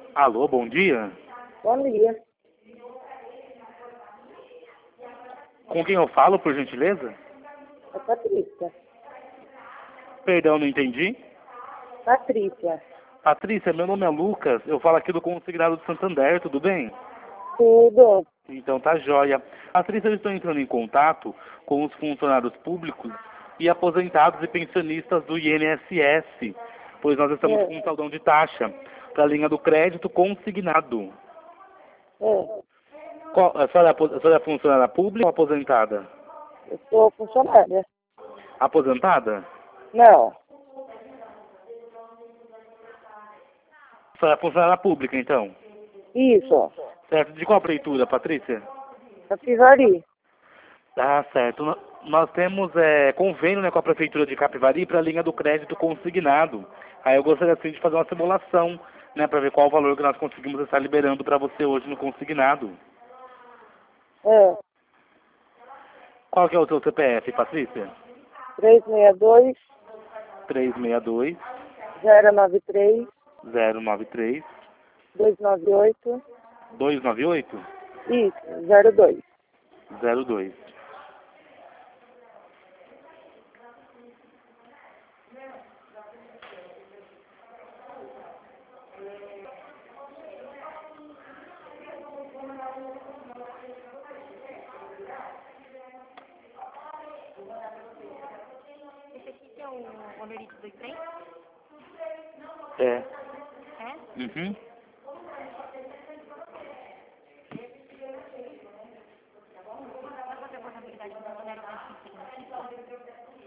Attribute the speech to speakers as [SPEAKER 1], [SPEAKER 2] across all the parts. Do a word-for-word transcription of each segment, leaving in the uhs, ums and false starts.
[SPEAKER 1] Alô, bom dia.
[SPEAKER 2] Bom dia.
[SPEAKER 1] Com quem eu falo, por gentileza?
[SPEAKER 2] É Patrícia.
[SPEAKER 1] Perdão, não entendi.
[SPEAKER 2] Patrícia.
[SPEAKER 1] Patrícia, meu nome é Lucas, eu falo aqui do Consignado de Santander, tudo bem?
[SPEAKER 2] Tudo.
[SPEAKER 1] Então tá jóia. Patrícia, eu estou entrando em contato com os funcionários públicos e aposentados e pensionistas do I N S S, pois nós estamos
[SPEAKER 2] É.
[SPEAKER 1] com um saldão de taxa para a linha do crédito consignado.
[SPEAKER 2] É.
[SPEAKER 1] Qual, a, senhora é, apo- a senhora é funcionária pública ou aposentada?
[SPEAKER 2] Eu sou funcionária.
[SPEAKER 1] Aposentada?
[SPEAKER 2] Não.
[SPEAKER 1] A senhora é funcionária pública, então?
[SPEAKER 2] Isso.
[SPEAKER 1] Certo. De qual prefeitura, Patrícia?
[SPEAKER 2] Capivari.
[SPEAKER 1] Ah, certo. No- Nós temos é, convênio, né, com a Prefeitura de Capivari para a linha do crédito consignado. Aí eu gostaria assim, de fazer uma simulação, né, para ver qual o valor que nós conseguimos estar liberando para você hoje no consignado.
[SPEAKER 2] É.
[SPEAKER 1] Qual que é o seu C P F, Patrícia?
[SPEAKER 2] três seis dois,
[SPEAKER 1] três seis dois,
[SPEAKER 2] zero nove três,
[SPEAKER 1] zero nove três,
[SPEAKER 2] dois nove oito.
[SPEAKER 1] dois nove oito,
[SPEAKER 2] Isso. Zero dois.
[SPEAKER 1] zero dois.
[SPEAKER 3] Esse aqui que é o Honorite do trem?
[SPEAKER 1] É.
[SPEAKER 3] É?
[SPEAKER 1] Uhum.
[SPEAKER 3] Vai fazer a contabilidade do zero mais cinco.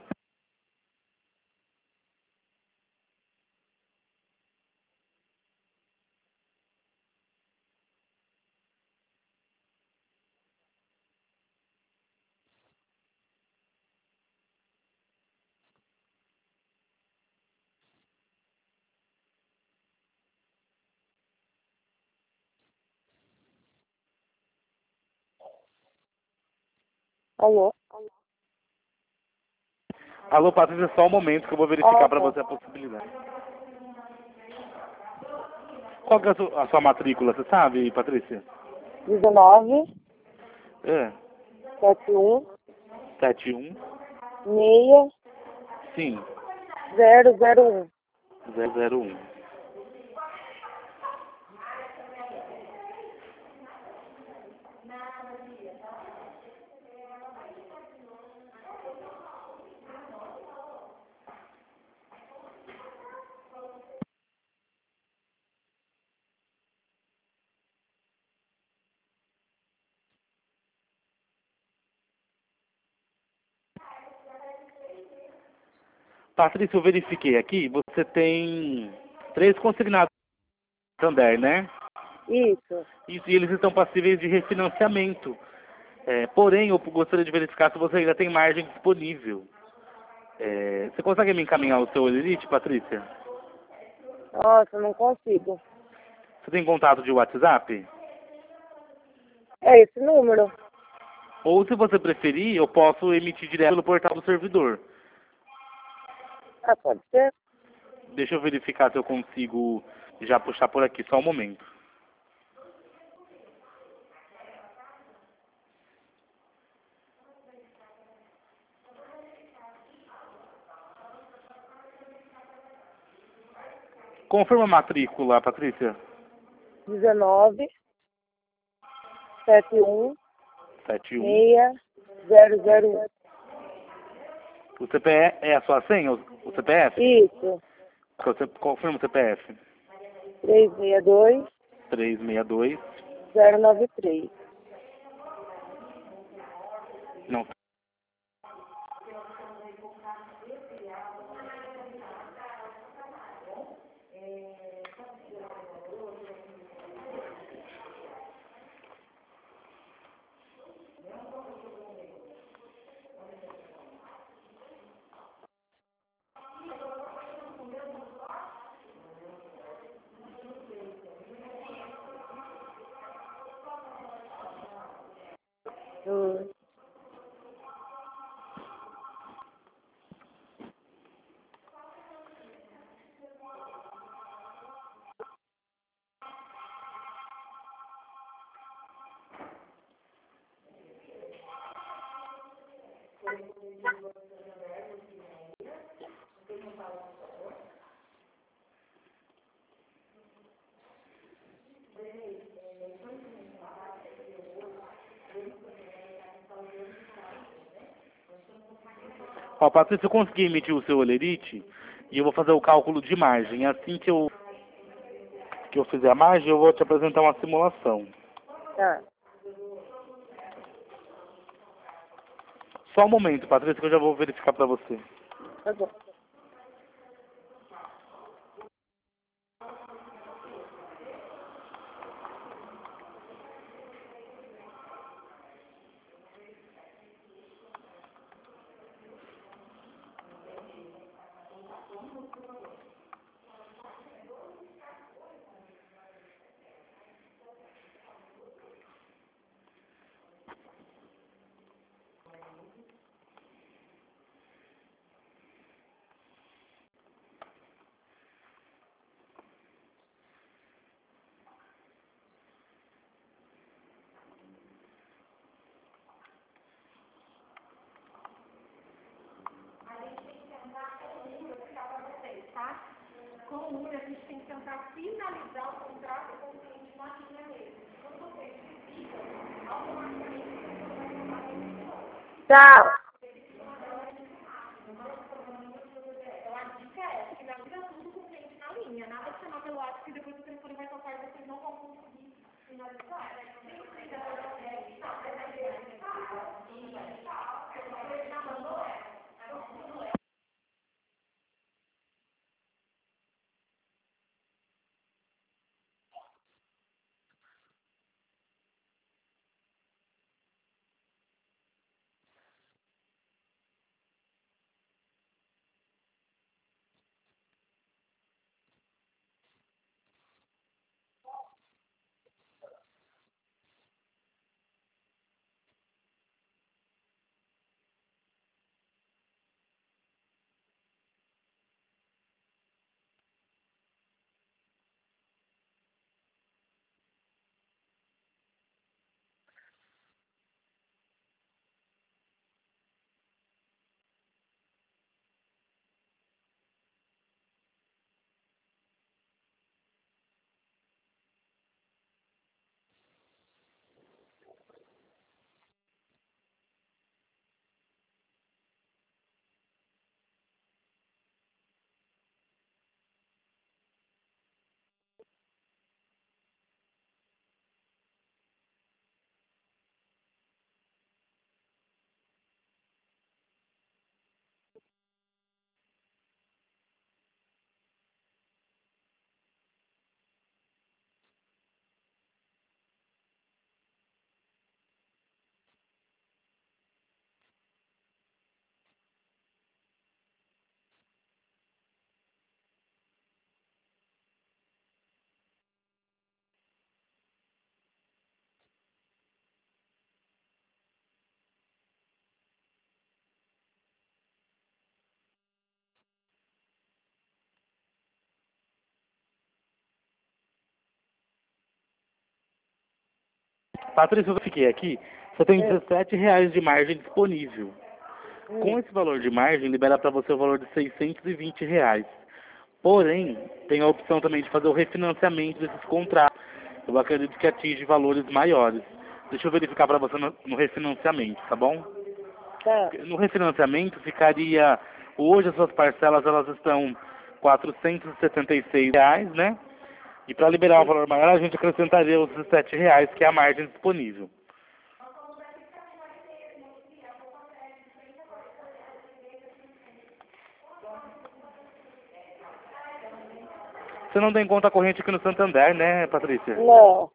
[SPEAKER 2] Alô?
[SPEAKER 1] Alô, Patrícia, só um momento que eu vou verificar
[SPEAKER 2] Ah,
[SPEAKER 1] para
[SPEAKER 2] tá.
[SPEAKER 1] você a possibilidade. Qual que é a sua, a sua matrícula, você sabe, Patrícia?
[SPEAKER 2] dezenove,
[SPEAKER 1] É.
[SPEAKER 2] setenta e um,
[SPEAKER 1] sete um,
[SPEAKER 2] seis,
[SPEAKER 1] sim,
[SPEAKER 2] zero zero um.
[SPEAKER 1] zero zero um. Patrícia, eu verifiquei aqui, você tem três consignados no Santander, né?
[SPEAKER 2] Isso.
[SPEAKER 1] Isso, e eles estão passíveis de refinanciamento. É, porém, eu gostaria de verificar se você ainda tem margem disponível. É, você consegue me encaminhar o seu Elite, Patrícia?
[SPEAKER 2] Nossa, não consigo.
[SPEAKER 1] Você tem contato de WhatsApp?
[SPEAKER 2] É esse número.
[SPEAKER 1] Ou, se você preferir, eu posso emitir direto pelo portal do servidor.
[SPEAKER 2] Ah, pode ser?
[SPEAKER 1] Deixa eu verificar se eu consigo já puxar por aqui, só um momento. Confirma a matrícula, Patrícia.
[SPEAKER 2] dezenove, setenta e um,
[SPEAKER 1] sete um.
[SPEAKER 2] seis, zero zero um.
[SPEAKER 1] O C P F é a sua senha, o o C P F?
[SPEAKER 2] Isso.
[SPEAKER 1] Você confirma o C P F.
[SPEAKER 2] três seis dois,
[SPEAKER 1] três seis dois.
[SPEAKER 2] zero nove três.
[SPEAKER 1] Não.
[SPEAKER 2] Hum.
[SPEAKER 1] Ó, Patrícia, eu consegui emitir o seu olerite e eu vou fazer o cálculo de margem. Assim que eu, que eu fizer a margem, eu vou te apresentar uma simulação.
[SPEAKER 2] Tá.
[SPEAKER 1] Só um momento, Patrícia, que eu já vou verificar para você.
[SPEAKER 2] Tá bom.
[SPEAKER 3] Tá? Com o U R, a gente tem que tentar finalizar o contrato com o cliente na linha mesmo. Quando vocês visitam, automaticamente
[SPEAKER 2] Tchau.
[SPEAKER 3] então a dica é finaliza tudo com o cliente na linha. Nada de chamar pelo WhatsApp e depois o telefone vai tocar e vocês não vão conseguir finalizar.
[SPEAKER 1] Patrícia, eu fiquei aqui, você tem
[SPEAKER 2] É.
[SPEAKER 1] dezessete reais de margem disponível. Com
[SPEAKER 2] Hum.
[SPEAKER 1] esse valor de margem, libera para você o valor de seiscentos e vinte reais. Porém, tem a opção também de fazer o refinanciamento desses contratos. Eu acredito que atinge valores maiores. Deixa eu verificar para você no, no refinanciamento, tá bom?
[SPEAKER 2] Tá.
[SPEAKER 1] No refinanciamento ficaria, hoje as suas parcelas elas estão quatrocentos e setenta e seis reais, né? E para liberar o valor maior a gente acrescentaria os dezessete reais, que é a margem disponível. Você não tem conta corrente aqui no Santander, né, Patrícia?
[SPEAKER 2] Não.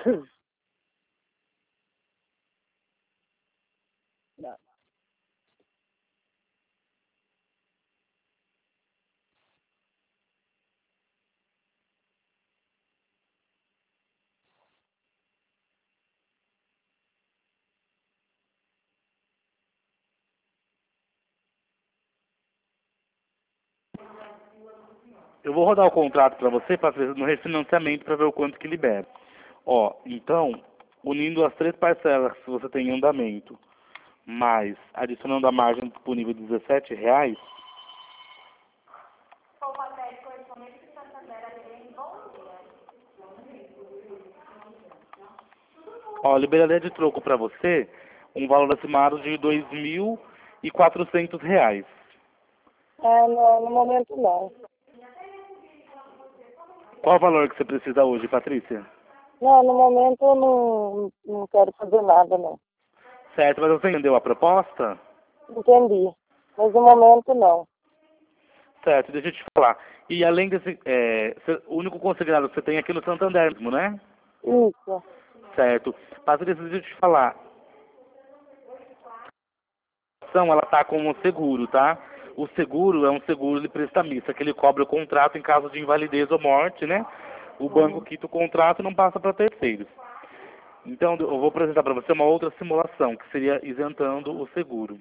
[SPEAKER 2] Não.
[SPEAKER 1] Eu vou rodar o contrato para você, Patrícia, no refinanciamento para ver o quanto que libera. Ó, então, unindo as três parcelas que você tem em andamento, mais adicionando a margem disponível de dezessete reais,
[SPEAKER 3] Sou Patrícia, correspondente de Santander, Alegria, bom dia.
[SPEAKER 1] ó, liberaria de troco para você um valor acimado de dois mil e quatrocentos reais.
[SPEAKER 2] Ah, não, no momento não.
[SPEAKER 1] Qual o valor que você precisa hoje, Patrícia?
[SPEAKER 2] Não, no momento eu não, não quero fazer nada, não.
[SPEAKER 1] Certo, mas você entendeu a proposta?
[SPEAKER 2] Entendi. Mas no momento não.
[SPEAKER 1] Certo, deixa eu te falar. E além desse, é, cê- o único consignado que você tem aqui no Santander mesmo, né?
[SPEAKER 2] Isso.
[SPEAKER 1] Certo. Patrícia, deixa eu te falar. A ação, ela tá como seguro, tá? O seguro é um seguro de prestamista, que ele cobra o contrato em caso de invalidez ou morte, né? O banco
[SPEAKER 2] Uhum.
[SPEAKER 1] quita o contrato e não passa para terceiros. Então, eu vou apresentar para você uma outra simulação, que seria isentando o seguro.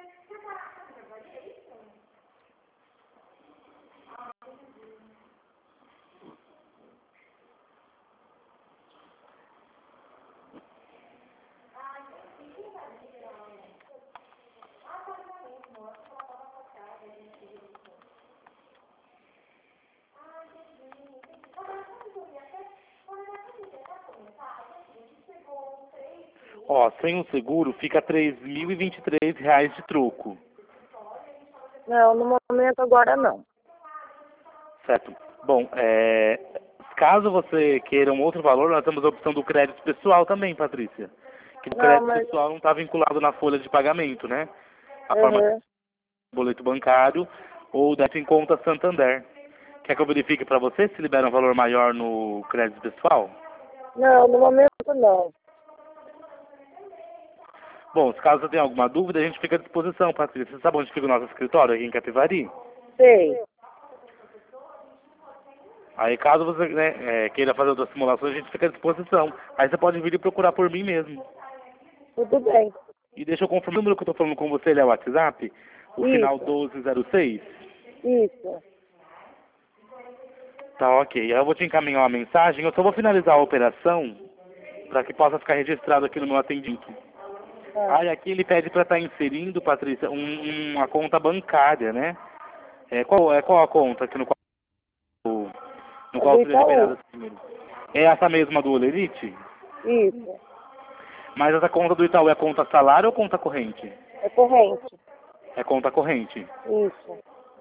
[SPEAKER 1] Ó, sem o seguro fica três mil e vinte e três reais de troco,
[SPEAKER 2] Não, no momento agora não.
[SPEAKER 1] certo? Bom, é, caso você queira um outro valor, nós temos a opção do crédito pessoal também, Patrícia. Que o
[SPEAKER 2] Não,
[SPEAKER 1] crédito
[SPEAKER 2] mas...
[SPEAKER 1] pessoal não está vinculado na folha de pagamento, né? A forma de
[SPEAKER 2] Uhum.
[SPEAKER 1] boleto bancário ou débito em conta Santander. Quer que eu verifique para você se libera um valor maior no crédito pessoal?
[SPEAKER 2] Não, no momento não.
[SPEAKER 1] Bom, se caso você tenha alguma dúvida, a gente fica à disposição, Patrícia. Você sabe onde fica o nosso escritório aqui em Capivari?
[SPEAKER 2] Sei.
[SPEAKER 1] Aí caso você né, é, queira fazer outras simulações, a gente fica à disposição. Aí você pode vir e procurar por mim mesmo.
[SPEAKER 2] Tudo bem.
[SPEAKER 1] E deixa eu confirmar o número que eu estou falando com você, ele é o WhatsApp? O final
[SPEAKER 2] Isso.
[SPEAKER 1] doze zero seis?
[SPEAKER 2] Isso.
[SPEAKER 1] Tá ok. Aí eu vou te encaminhar uma mensagem. Eu só vou finalizar a operação para que possa ficar registrado aqui no meu atendimento.
[SPEAKER 2] Tá.
[SPEAKER 1] Aí aqui ele pede para estar inserindo, Patrícia, um- uma conta bancária, né? É, qual, é, qual a conta aqui no qual, no
[SPEAKER 2] É
[SPEAKER 1] qual
[SPEAKER 2] do
[SPEAKER 1] seria liberada
[SPEAKER 2] Itaú.
[SPEAKER 1] esse dinheiro? É essa mesma do Olerite?
[SPEAKER 2] Isso.
[SPEAKER 1] Mas essa conta do Itaú é conta salário ou conta corrente?
[SPEAKER 2] É corrente.
[SPEAKER 1] É conta corrente.
[SPEAKER 2] Isso.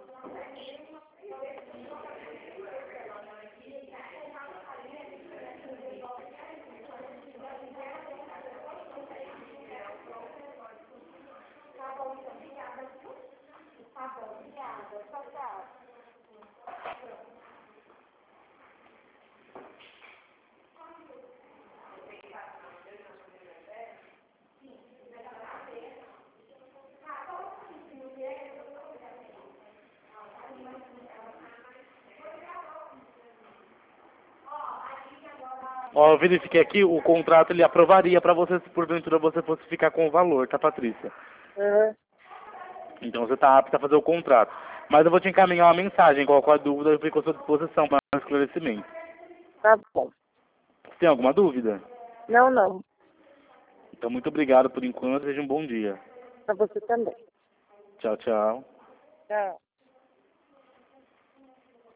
[SPEAKER 1] Ó, eu verifiquei aqui, o contrato ele aprovaria para você se porventura você fosse ficar com o valor, tá, Patrícia?
[SPEAKER 2] Uhum.
[SPEAKER 1] Então você está apta a fazer o contrato. Mas eu vou te encaminhar uma mensagem, qualquer dúvida eu fico à sua disposição para esclarecimento.
[SPEAKER 2] Tá bom.
[SPEAKER 1] Tem alguma dúvida?
[SPEAKER 2] Não, não.
[SPEAKER 1] Então muito obrigado por enquanto, seja um bom dia.
[SPEAKER 2] Pra você também.
[SPEAKER 1] Tchau, tchau.
[SPEAKER 2] Tchau.